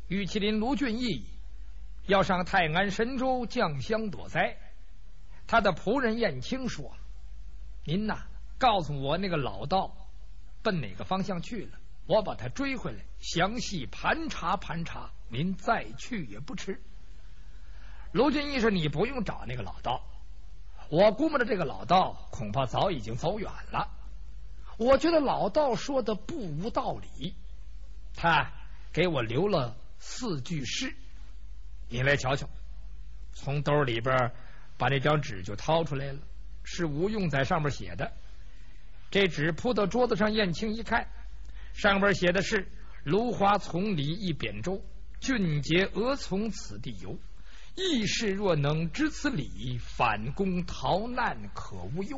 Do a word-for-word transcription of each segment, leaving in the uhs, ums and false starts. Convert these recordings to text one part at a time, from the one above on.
玉麒麟卢俊义要上泰安神州降香躲灾，他的仆人燕青说：“您呐，告诉我那个老道奔哪个方向去了，我把他追回来，详细盘查盘查，您再去也不迟。”卢俊义说：“你不用找那个老道，我估摸着这个老道恐怕早已经走远了。我觉得老道说的不无道理，他给我留了四句诗，你来瞧瞧。”从兜里边把那张纸就掏出来了，是吴用在上面写的。这纸铺到桌子上，燕青一看，上边写的是：“芦花丛里一扁舟，俊杰俄从此地游。义士若能知此理，反攻逃难可无忧。”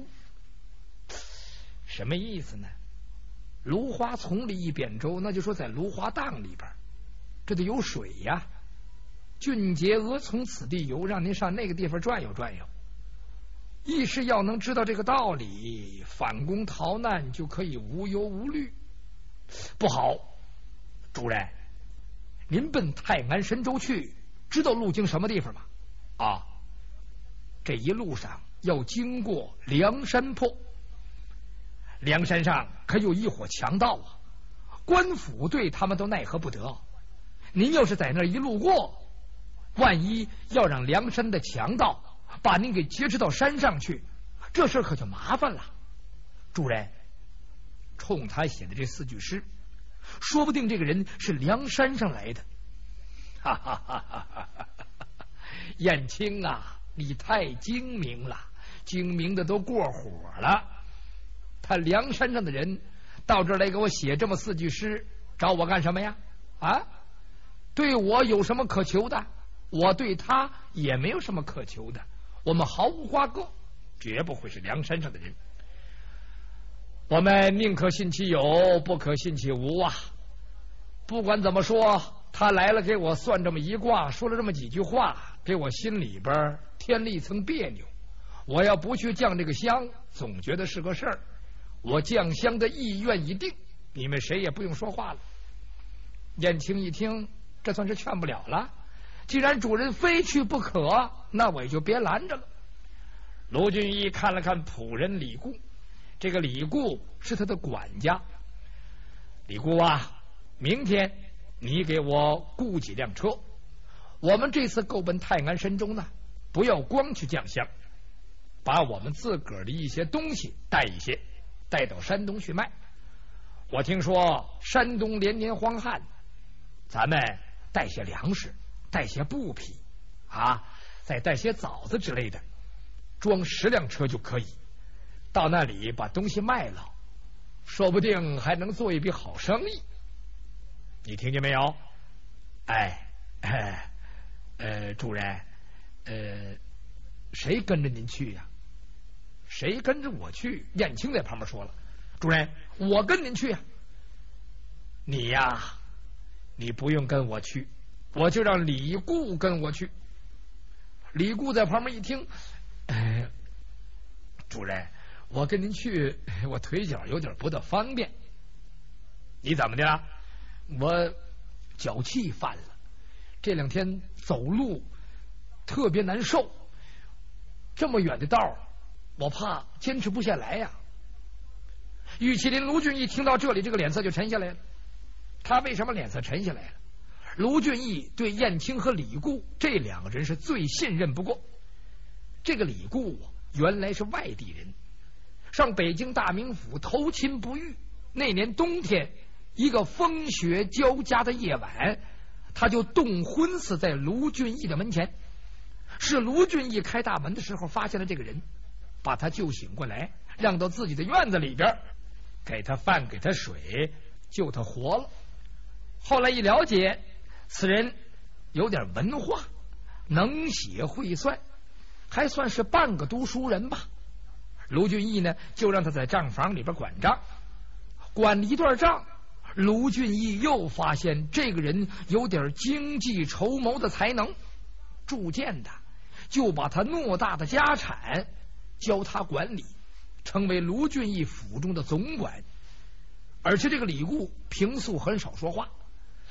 什么意思呢？芦花丛里一扁舟，那就说在芦花荡里边，这得有水呀。俊杰俄从此地游，让您上那个地方转悠转悠。义士要能知道这个道理，反攻逃难就可以无忧无虑。不好，主人，您奔泰安神州去，知道路经什么地方吗？啊，这一路上要经过梁山坡，梁山上可有一伙强盗啊，官府对他们都奈何不得。您要是在那儿一路过，万一要让梁山的强盗把您给劫持到山上去，这事可就麻烦了。主人，冲他写的这四句诗，说不定这个人是梁山上来的。哈哈哈哈哈哈！燕青啊，你太精明了，精明的都过火了。他梁山上的人到这儿来给我写这么四句诗，找我干什么呀？啊，对我有什么可求的？我对他也没有什么可求的，我们毫无瓜葛，绝不会是梁山上的人。我们宁可信其有，不可信其无啊！不管怎么说，他来了给我算这么一卦，说了这么几句话，给我心里边添了一层别扭。我要不去降这个香，总觉得是个事儿。我降香的意愿已定，你们谁也不用说话了。燕青一听，这算是劝不了了。既然主人非去不可，那我也就别拦着了。卢俊义看了看仆人李固，这个李固是他的管家。李固啊，明天你给我雇几辆车，我们这次够奔泰安神州呢，不要光去降香，把我们自个儿的一些东西带一些，带到山东去卖。我听说山东连年荒旱，咱们带些粮食，带些布匹啊，再带些枣子之类的，装十辆车就可以。到那里把东西卖了，说不定还能做一笔好生意。你听见没有？哎，哎呃，主人，呃，谁跟着您去呀？谁跟着我去？燕青在旁边说了：“主人，我跟您去呀。”你呀，你不用跟我去，我就让李固跟我去。李固在旁边一听，哎，主人，我跟您去，我腿脚有点不大方便。你怎么的了？我脚气犯了，这两天走路特别难受，这么远的道我怕坚持不下来呀。玉麒麟卢俊义听到这里，这个脸色就沉下来了。他为什么脸色沉下来了？卢俊义对燕青和李固这两个人是最信任不过。这个李固原来是外地人，上北京大名府投亲不遇。那年冬天，一个风雪交加的夜晚，他就冻昏死在卢俊义的门前。是卢俊义开大门的时候发现了这个人，把他救醒过来，让到自己的院子里边，给他饭给他水，救他活了。后来一了解，此人有点文化，能写会算，还算是半个读书人吧。卢俊义呢，就让他在账房里边管账，管了一段账，卢俊义又发现这个人有点经济筹谋的才能，逐渐的就把他偌大的家产交他管理，成为卢俊义府中的总管。而且这个李固平素很少说话，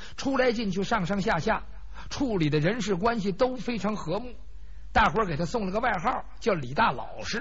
出来进去上上下下处理的人事关系都非常和睦，大伙儿给他送了个外号叫李大老实。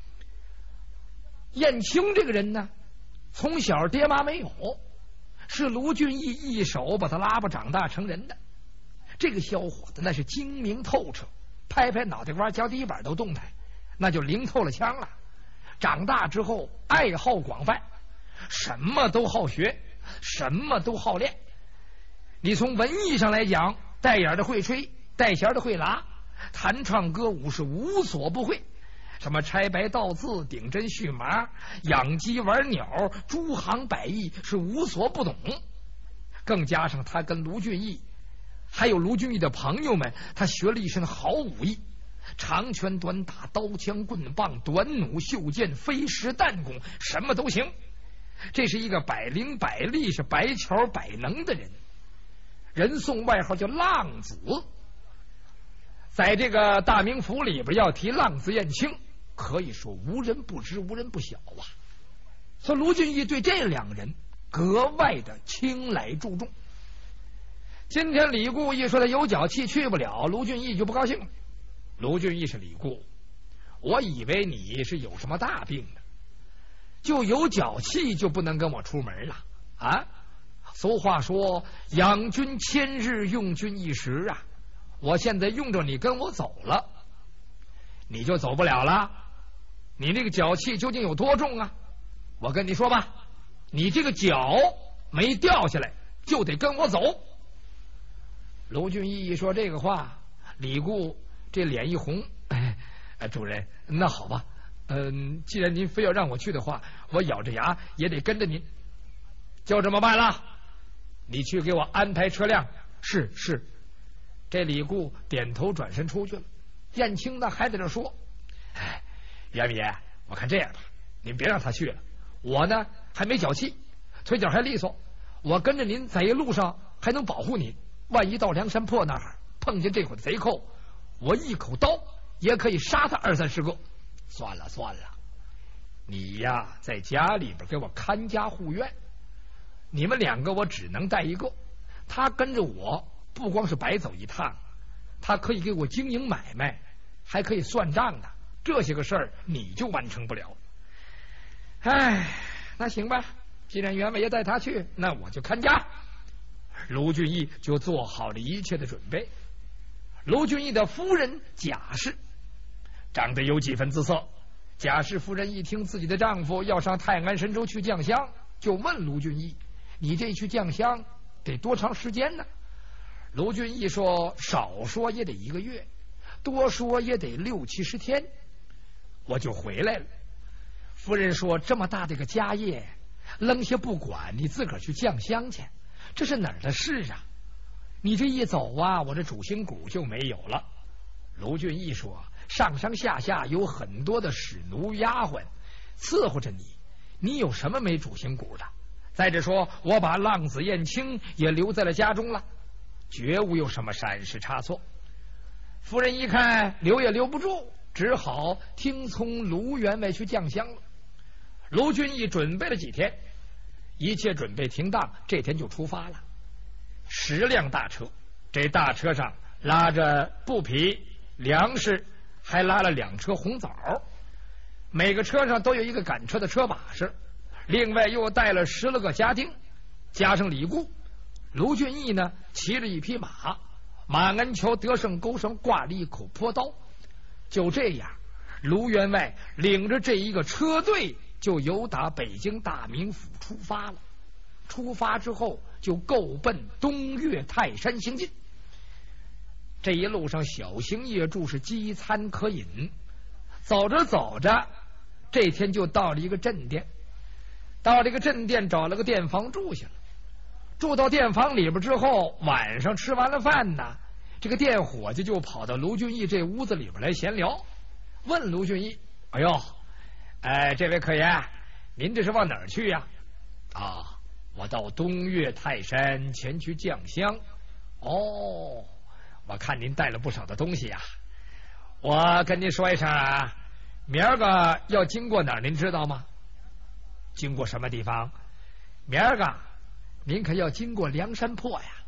燕青这个人呢，从小爹妈没有，是卢俊义一手把他拉拔长大成人的。这个小伙子那是精明透彻，拍拍脑袋瓜脚底板都动弹，那就灵透了枪了。长大之后爱好广泛，什么都好学，什么都好练。你从文艺上来讲，带眼的会吹，带弦的会拉，弹唱歌舞是无所不会，什么拆白倒字、顶针续麻、养鸡玩鸟，诸行百艺是无所不懂。更加上他跟卢俊义还有卢俊义的朋友们，他学了一身好武艺，长拳短打、刀枪棍棒、短弩袖剑、飞石弹弓，什么都行。这是一个百灵百力、是百巧百能的人，人送外号叫浪子。在这个大名府里边要提浪子燕青，可以说无人不知，无人不晓啊。所以卢俊义对这两人格外的青睐注重。今天李固一说他有脚气去不了，卢俊义就不高兴了。卢俊义是李固，我以为你是有什么大病呢，就有脚气就不能跟我出门了啊？俗话说养君千日，用君一时啊，我现在用着你跟我走了，你就走不了了。你那个脚气究竟有多重啊？我跟你说吧，你这个脚没掉下来就得跟我走。卢俊义一说这个话，李固这脸一红，哎，主人，那好吧，嗯，既然您非要让我去的话，我咬着牙也得跟着您。就这么办了，你去给我安排车辆。是是。这李固点头转身出去了。燕青呢还在这说，哎，袁爷，我看这样吧，您别让他去了，我呢还没脚气，腿脚还利索，我跟着您在一路上还能保护您，万一到梁山泊那儿碰见这伙贼寇，我一口刀也可以杀他二三十个。算了算了，你呀在家里边给我看家护院，你们两个我只能带一个，他跟着我不光是白走一趟，他可以给我经营买卖，还可以算账的，这些个事儿你就完成不了。哎，那行吧，既然袁伟爷带他去，那我就看家。卢俊义就做好了一切的准备。卢俊义的夫人贾氏长得有几分姿色，贾氏夫人一听自己的丈夫要上泰安神州去降香，就问卢俊义，你这去降香得多长时间呢？卢俊义说，少说也得一个月，多说也得六七十天，我就回来了。夫人说，这么大的一个家业扔下不管，你自个儿去降香去，这是哪儿的事啊？你这一走啊，我这主心骨就没有了。卢俊义说，上上下下有很多的使奴丫鬟伺候着你，你有什么没主心骨的？再者说，我把浪子燕青也留在了家中了，绝无有什么闪失差错。夫人一看留也留不住，只好听从卢员外去降香了。卢俊义准备了几天，一切准备停当，这天就出发了。十辆大车，这大车上拉着布匹、粮食，还拉了两车红枣，每个车上都有一个赶车的车把式，另外又带了十来个家丁，加上李固。卢俊义呢骑着一匹马，马鞍桥得胜钩上挂了一口坡刀。就这样，卢员外领着这一个车队就由打北京大名府出发了。出发之后就够奔东岳泰山行进。这一路上小行夜住，是饥餐可饮。走着走着，这天就到了一个镇店，到这个镇店找了个店房住下了。住到店房里边之后，晚上吃完了饭呢，这个店伙计就跑到卢俊义这屋子里边来闲聊，问卢俊义，哎呦，哎，这位客爷，您这是往哪儿去呀？啊，我到东岳泰山前去降香。哦，我看您带了不少的东西呀。我跟您说一声啊，明儿个要经过哪儿您知道吗？经过什么地方？明儿个您可要经过梁山泊呀。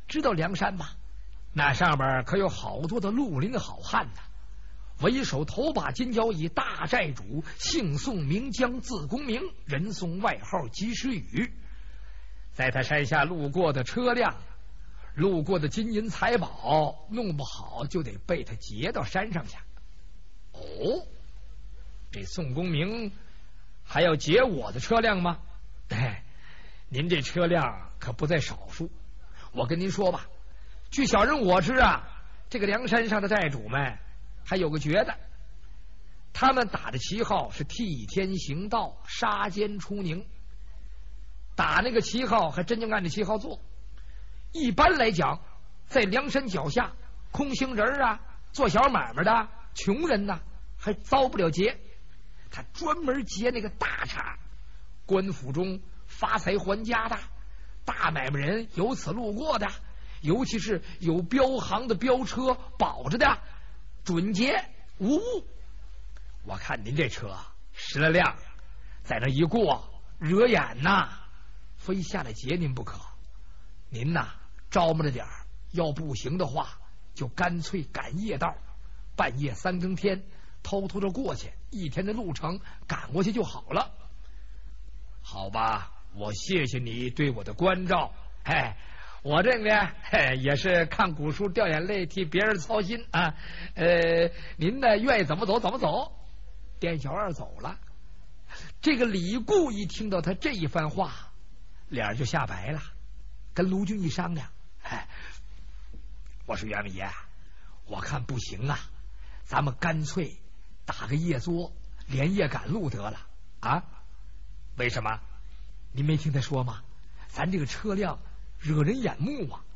知道梁山吧？那上边可有好多的绿林好汉呢。为首头把金交椅大寨主，姓宋名江，字公明，人送外号及时雨。在他山下路过的车辆，路过的金银财宝，弄不好就得被他劫到山上去。哦，这宋公明还要劫我的车辆吗？哎，您这车辆可不在少数。我跟您说吧，据小人我知啊，这个梁山上的寨主们还有个觉得，他们打的旗号是替天行道，杀奸除宁。打那个旗号还真就按着旗号做。一般来讲，在梁山脚下，空心人啊，做小买卖的穷人呐，还遭不了劫。他专门劫那个大茬，官府中发财还家的，大买卖人由此路过的，尤其是有标行的标车保着的，准劫无误。我看您这车十来辆，在那一过惹眼呐，非下来劫您不可。您呐招摸着点儿，要不行的话，就干脆赶夜道，半夜三更天偷偷的过去，一天的路程赶过去就好了。好吧，我谢谢你对我的关照。哎，我这个呢，也是看古书掉眼泪，替别人操心啊。呃，您呢愿意怎么走怎么走。店小二走了。这个李固一听到他这一番话，脸就吓白了，跟卢俊义商量，哎，我说袁伟爷，我看不行啊，咱们干脆打个夜作，连夜赶路得了啊。为什么？您没听他说吗？咱这个车辆惹人眼目啊。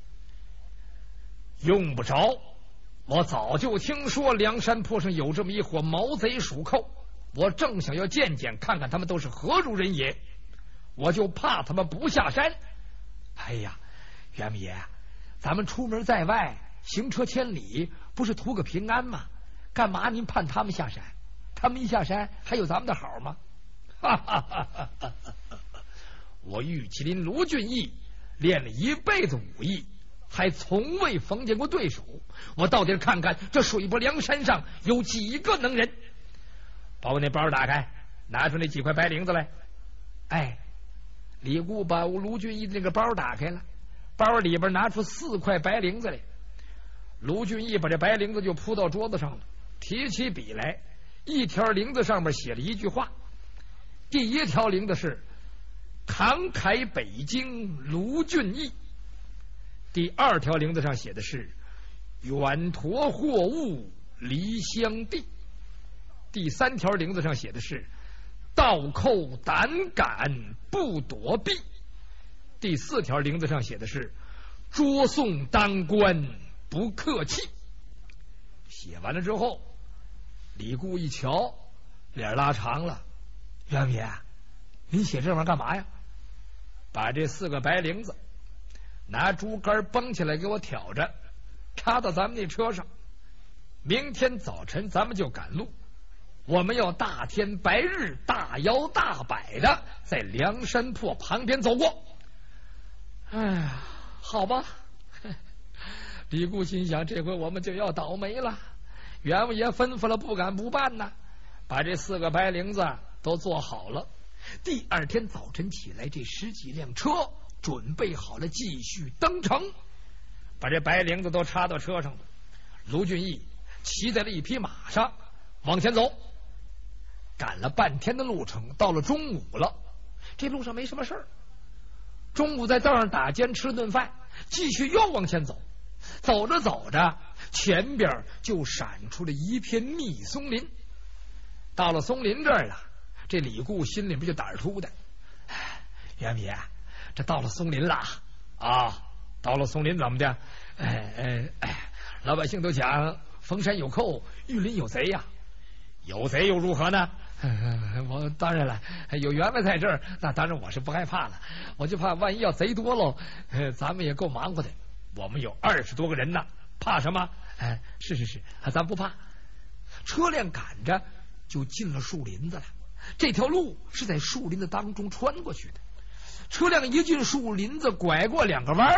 用不着，我早就听说梁山坡上有这么一伙毛贼鼠寇，我正想要见见看看他们都是何如人也，我就怕他们不下山。哎呀，袁伟爷，咱们出门在外，行车千里，不是图个平安吗？干嘛您盼他们下山？他们一下山，还有咱们的好吗？哈哈哈哈哈！我玉麒麟卢俊义练了一辈子武艺，还从未逢见过对手。我到底看看这水泊梁山上有几个能人。把我那包打开，拿出那几块白绫子来。哎，李固把卢俊义那个包打开了，包里边拿出四块白绫子来。卢俊义把这白绫子就铺到桌子上了，提起笔来，一条绫子上面写了一句话。第一条绫子是慷慨北京卢俊义，第二条绫子上写的是远驮货物离乡地，第三条绫子上写的是倒扣胆敢不躲避，第四条绫子上写的是捉送当官不客气。写完了之后，李固一瞧，脸拉长了。袁爷，您写这玩意儿干嘛呀？把这四个白绫子拿竹竿绷起来给我挑着，插到咱们那车上。明天早晨咱们就赶路，我们要大天白日大摇大摆的在梁山坡旁边走过。哎呀，好吧。李固心想，这回我们就要倒霉了。袁伟爷吩咐了，不敢不办呐。把这四个白绫子都做好了。第二天早晨起来，这十几辆车准备好了，继续登城。把这白绫子都插到车上了。卢俊义骑在了一匹马上往前走，赶了半天的路程，到了中午了。这路上没什么事儿，中午在道上打尖吃顿饭，继续又往前走。走着走着，前边就闪出了一片密松林。到了松林这儿了，这李固心里边就胆儿突的。袁爷，这到了松林了啊！到了松林怎么的？哎哎哎，老百姓都讲逢山有寇，遇林有贼呀、啊。有贼又如何呢？我当然了，有员外在这儿，那当然我是不害怕了。我就怕万一要贼多喽，咱们也够忙活的。我们有二十多个人呢，怕什么？哎，是是是，咱不怕。车辆赶着就进了树林子了。这条路是在树林子当中穿过去的。车辆一进树林子，拐过两个弯儿，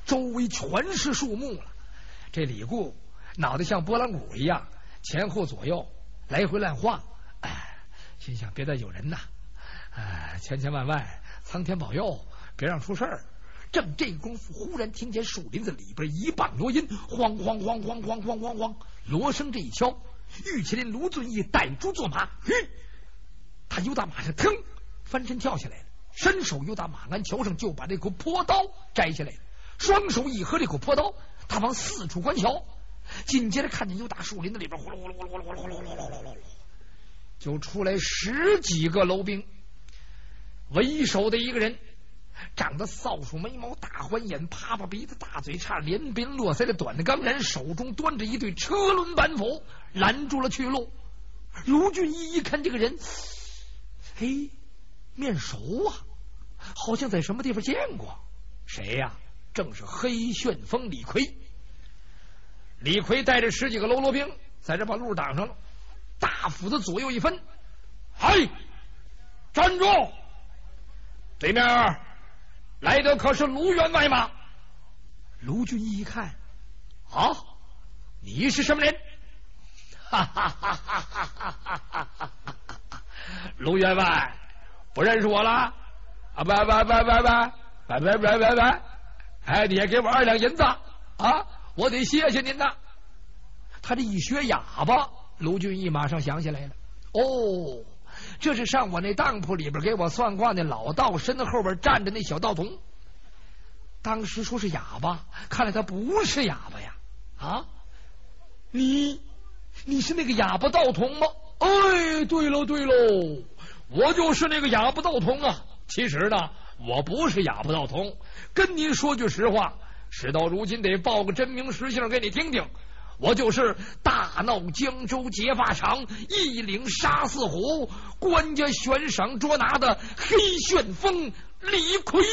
周围全是树木了。这李固脑袋像拨浪鼓一样，前后左右来回乱晃，哎，心想别再有人呐，哎，千千万万苍天保佑，别让出事儿。正这功夫，忽然听见树林子里边一棒锣音，晃晃晃晃晃晃晃晃，锣声这一敲，玉麒麟卢俊义带住坐马，吁，他由打马上腾翻身跳下来了，伸手由打马鞍桥上就把这口坡刀摘下来了，双手一合这口坡刀，他往四处观瞧，紧接着看见由打树林子里边呼噜呼噜呼噜呼噜呼噜呼噜呼噜呼噜，就出来十几个楼兵，为首的一个人长得扫帚眉毛，大环眼，趴趴鼻子，大嘴叉，连边络腮的短的钢髯，手中端着一对车轮板斧，拦住了去路。卢俊义一看这个人，嘿，面熟啊，好像在什么地方见过。谁呀？正是黑旋风李逵。李逵带着十几个喽啰兵在这把路挡上了，大斧子左右一分，嘿，站住！对面来的可是卢员外吗？卢俊义一看，啊，你是什么人？哈哈哈哈哈哈哈哈！卢员外不认识我了？啊，不不不不不不不不不不！哎，你也给我二两银子啊！我得谢谢您呐。他这一学哑巴，卢俊义马上想起来了，哦，这是上我那当铺里边给我算卦那老道身后边站着那小道童。当时说是哑巴，看来他不是哑巴呀！啊，你你是那个哑巴道童吗？哎，对喽对喽，我就是那个哑巴道童啊！其实呢，我不是哑巴道童，跟您说句实话，事到如今得报个真名实姓给你听听。我就是大闹江州劫法场，一领杀四虎，官家悬赏捉拿的黑旋风李逵。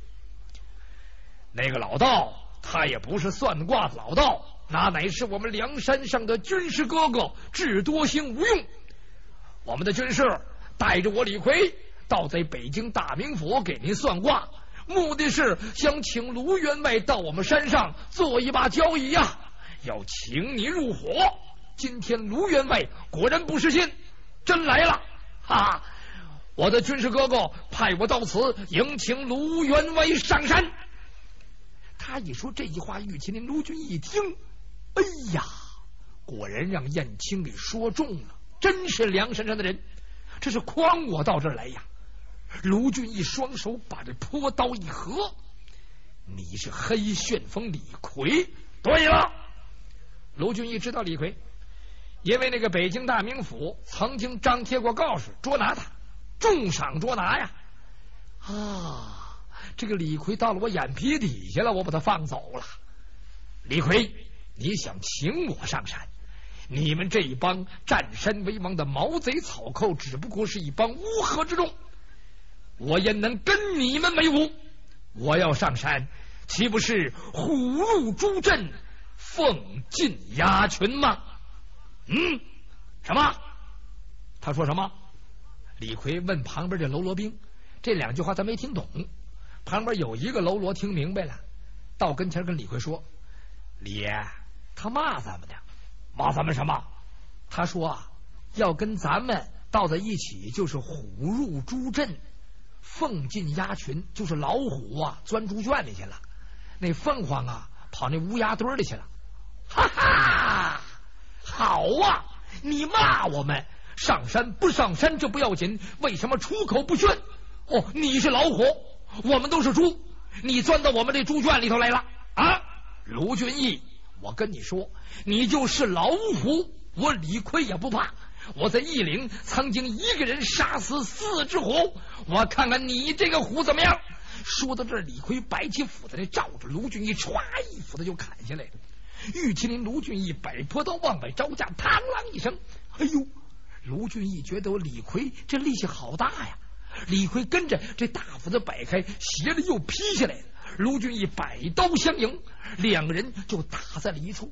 那个老道他也不是算卦的老道，那乃是我们梁山上的军师哥哥，智多星吴用。我们的军师带着我李逵到在北京大名府给您算卦，目的是想请卢员外到我们山上做一把交椅呀、啊，要请你入伙。今天卢员外果然不失信，真来了，哈哈！我的军师哥哥派我到此迎请卢员外上山。他一说这句话，玉麒麟卢俊义一听，哎呀，果然让燕青给说中了，真是梁山上的人，这是诓我到这儿来呀！卢俊义双手把这坡刀一合，你是黑旋风李逵？对了，卢俊义知道李逵，因为那个北京大名府曾经张贴过告示捉拿他，重赏捉拿呀！啊，这个李逵到了我眼皮底下了，我把他放走了。李逵，你想请我上山？你们这一帮占山为王的毛贼草寇，只不过是一帮乌合之众，我焉能跟你们为伍？我要上山，岂不是虎入猪阵，凤进鸭群吗？嗯，什么？他说什么？李逵问旁边这喽啰兵，这两句话他没听懂。旁边有一个喽啰听明白了，到跟前跟李逵说：“李爷，他骂咱们的，骂咱们什么？他说啊，要跟咱们到在一起，就是虎入猪阵，凤进鸭群，就是老虎啊钻猪圈里去了，那凤凰啊跑那乌鸦堆里去了。哈哈，好啊！你骂我们上山不上山这不要紧，为什么出口不逊？哦，你是老虎，我们都是猪，你钻到我们这猪圈里头来了啊！卢俊义，我跟你说，你就是老虎，我李逵也不怕。我在义岭曾经一个人杀死四只虎，我看看你这个虎怎么样。说到这儿，李逵摆起斧子来，照着卢俊义歘一斧子就砍下来了。玉麒麟卢俊义摆坡刀往外招架，嘡啷一声，哎呦！卢俊义觉得我李逵这力气好大呀，李逵跟着这大斧子摆开，斜着又劈下来了。卢俊义摆刀相迎，两个人就打在了一处，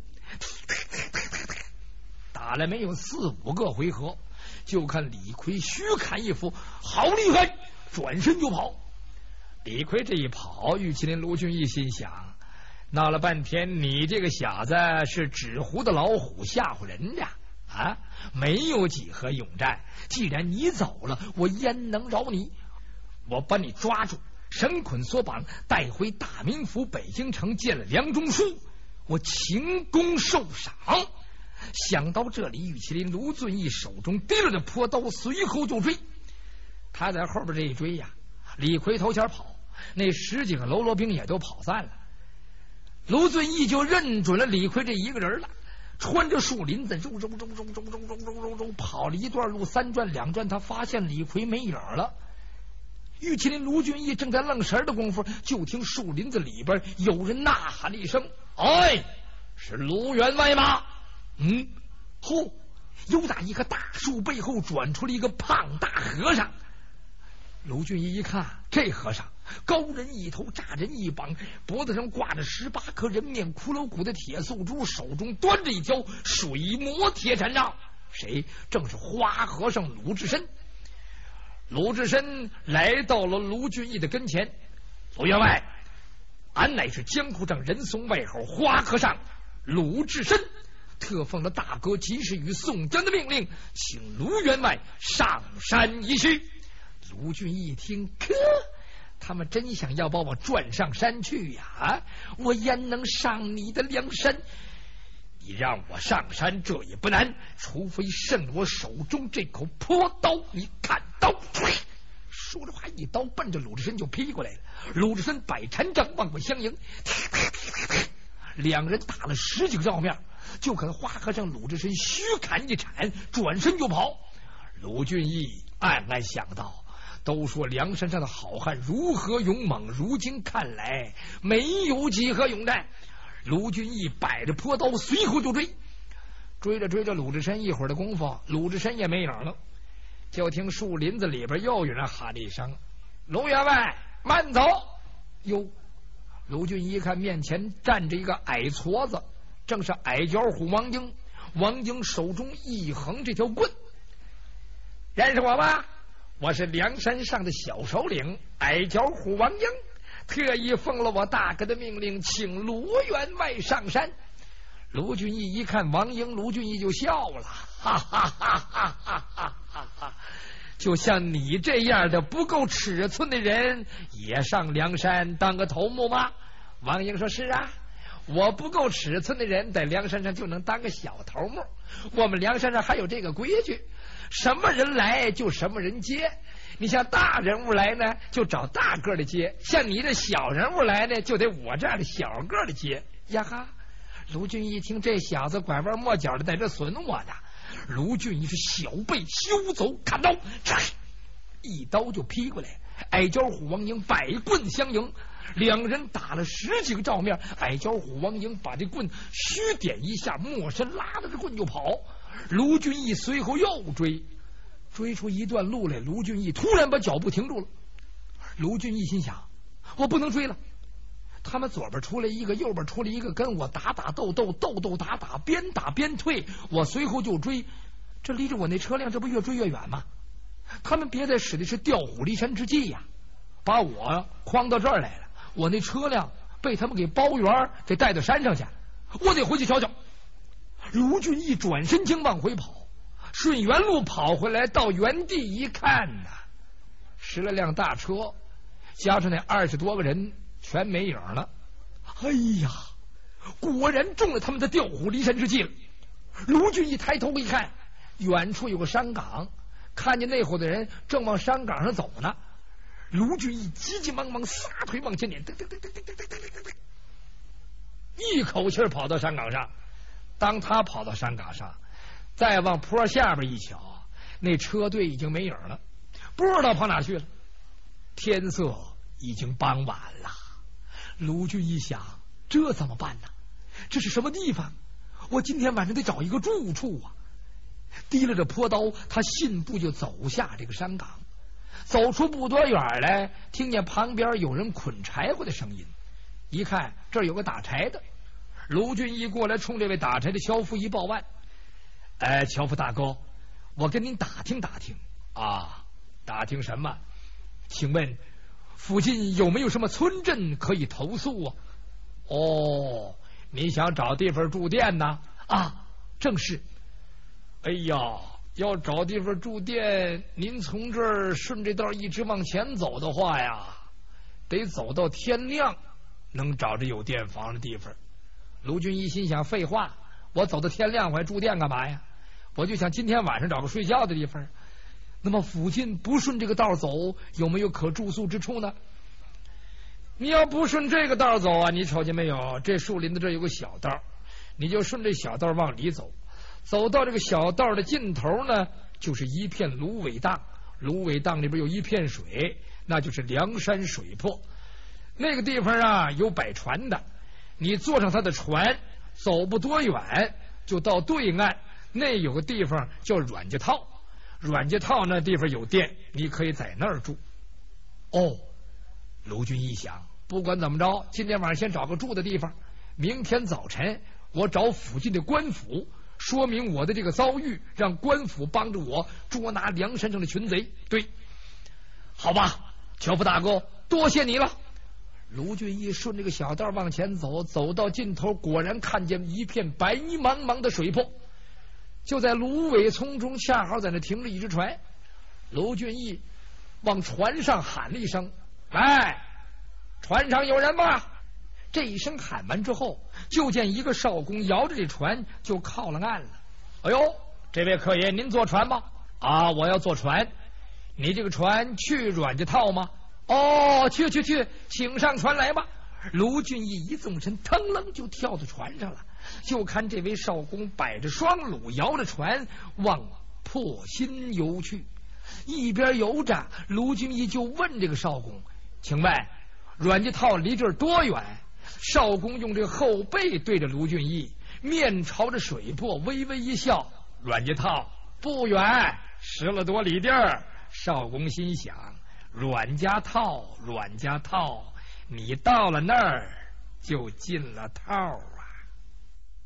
打了没有四五个回合，就看李逵虚砍一斧，好厉害，转身就跑。李逵这一跑，玉麒麟卢俊义心想： 闹了半天，你这个小子是纸糊的老虎吓唬人家啊！没有几何勇战，既然你走了，我焉能饶你？我把你抓住，绳捆索绑，带回大名府北京城见了梁中书，我请功受赏。想到这里，玉麒麟卢俊义手中提了着坡刀，随后就追。他在后边这一追呀，李逵头前跑，那十几个喽啰兵也都跑散了。卢俊义就认准了李逵这一个人了，穿着树林子，揉揉揉揉揉揉揉揉揉揉跑了一段路，三转两转，他发现李逵没影了。玉麒麟卢俊义正在愣神的功夫，就听树林子里边有人呐喊了一声：“哎，是卢员外吗？”嗯，后又打一棵大树背后转出了一个胖大和尚。卢俊义一看，这和尚高人一头，炸人一膀，脖子上挂着十八颗人面骷髅骨的铁素珠，手中端着一条水磨铁禅杖。谁？正是花和尚鲁智深。鲁智深来到了卢俊义的跟前：“卢员外，俺乃是江湖上人送外号花和尚鲁智深，特奉了大哥及时雨宋江的命令，请卢员外上山一叙。”卢俊义一听，可他们真想要把我转上山去呀！我焉能上你的梁山？你让我上山，这也不难，除非胜我手中这口破刀。你看刀！说着话，一刀奔着鲁智深就劈过来了。鲁智深摆禅杖，望过相迎，两人打了十几个照面，就看花和尚鲁智深虚砍一铲，转身就跑。鲁俊义暗暗想到，都说梁山上的好汉如何勇猛，如今看来没有几何勇战。卢俊义摆着坡刀，随后就追，追着追着鲁智深，一会儿的功夫，鲁智深也没影了。就听树林子里边又有人喊了一声：“卢员外，慢走！”哟，卢俊义一看，面前站着一个矮矬子，正是矮脚虎王英。王英手中一横这条棍，认识我吗？我是梁山上的小首领矮脚虎王英，特意奉了我大哥的命令，请卢员外上山。卢俊义一看王英，卢俊义就笑了，哈哈哈哈哈哈哈哈！就像你这样的不够尺寸的人，也上梁山当个头目吗？王英说：“是啊，我不够尺寸的人，在梁山上就能当个小头目。我们梁山上还有这个规矩，什么人来就什么人接。你像大人物来呢，就找大个的接；像你这小人物来呢，就得我这样的小个的接。”呀哈！卢俊义一听，这小子拐弯抹角的在这损我呢。卢俊义是小背休走，砍刀，一刀就劈过来。矮脚虎王英百棍相迎，两人打了十几个照面。矮脚虎王英把这棍虚点一下，没身拉着这棍就跑。卢俊义随后又追，追出一段路来，卢俊义突然把脚步停住了。卢俊义心想：我不能追了。他们左边出来一个，右边出来一个，跟我打打斗斗，斗斗打打，边打边退。我随后就追，这离着我那车辆，这不越追越远吗？他们别再使的是调虎离山之计呀，把我诓到这儿来了。我那车辆被他们给包圆，给带到山上去，我得回去瞧瞧。卢俊义转身经往回跑，顺原路跑回来，到原地一看呐，十来辆大车，加上那二十多个人，全没影了。哎呀，果然中了他们的调虎离山之计了。卢俊义抬头一看，远处有个山岗，看见那伙的人正往山岗上走呢。卢俊义急急忙忙撒腿往前撵，一口气跑到山岗上。当他跑到山岗上，再往坡下边一瞧，那车队已经没影了，不知道跑哪去了。天色已经傍晚了。卢俊义想，这怎么办呢？这是什么地方？我今天晚上得找一个住处啊！提了着坡刀，他信步就走下这个山岗。走出不多远来，听见旁边有人捆柴火的声音，一看这儿有个打柴的。卢俊义过来，冲这位打柴的樵夫一报案：“哎，樵夫大哥，我跟您打听打听啊。打听什么？请问附近有没有什么村镇可以投宿啊？”“ 哦，你想找地方住店呢？啊，正是。哎呀，要找地方住店，您从这儿顺这道一直往前走的话呀，得走到天亮，能找着有店房的地方。卢俊义心想，废话，我走到天亮我还住店干嘛呀？我就想今天晚上找个睡觉的地方。那么附近不顺这个道走，有没有可住宿之处呢？你要不顺这个道走啊，你瞅见没有？这树林子这有个小道，你就顺这小道往里走，走到这个小道的尽头呢，就是一片芦苇荡。芦苇荡里边有一片水，那就是梁山水泊。那个地方啊，有摆船的，你坐上他的船，走不多远就到对岸。那有个地方叫阮家套，阮家套那地方有店，你可以在那儿住。哦，卢俊义想，不管怎么着，今天晚上先找个住的地方，明天早晨我找附近的官府，说明我的这个遭遇，让官府帮着我捉拿梁山上的群贼。对，好吧，樵夫大哥，多谢你了。卢俊义顺这个小道往前走，走到尽头，果然看见一片白茫茫的水泊。就在芦苇丛中，恰好在那停着一只船。卢俊义往船上喊了一声：“来，船上有人吗？”这一声喊完之后，就见一个少公摇着这船就靠了岸了。哎呦，这位客爷，您坐船吗？啊，我要坐船。你这个船去阮家套吗？哦，去去去，请上船来吧。卢俊义一纵身，腾楞就跳到船上了。就看这位少公摆着双橹，摇着船往破心游去。一边游着，卢俊义就问这个少公：“请问阮家套离这儿多远？”少公用这个后背对着卢俊义，面朝着水泊，微微一笑：“阮家套不远，十了多里地儿。”少公心想：阮家套，阮家套，你到了那儿就进了套啊。